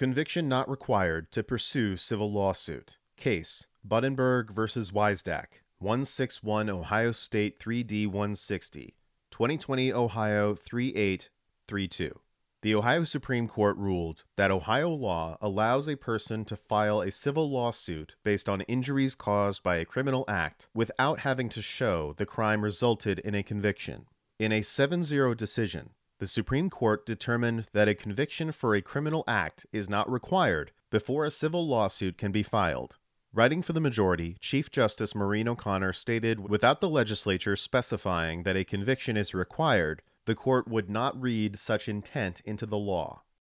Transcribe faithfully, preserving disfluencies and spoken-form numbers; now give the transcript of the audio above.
Conviction not required to pursue civil lawsuit. Case: Buddenberg versus Weisdach, one sixty-one Ohio State three D one sixty, twenty twenty Ohio three eight three two. The Ohio Supreme Court ruled that Ohio law allows a person to file a civil lawsuit based on injuries caused by a criminal act without having to show the crime resulted in a conviction. In a seven zero decision, the Supreme Court determined that a conviction for a criminal act is not required before a civil lawsuit can be filed. Writing for the majority, Chief Justice Maureen O'Connor stated without the legislature specifying that a conviction is required, the court would not read such intent into the law.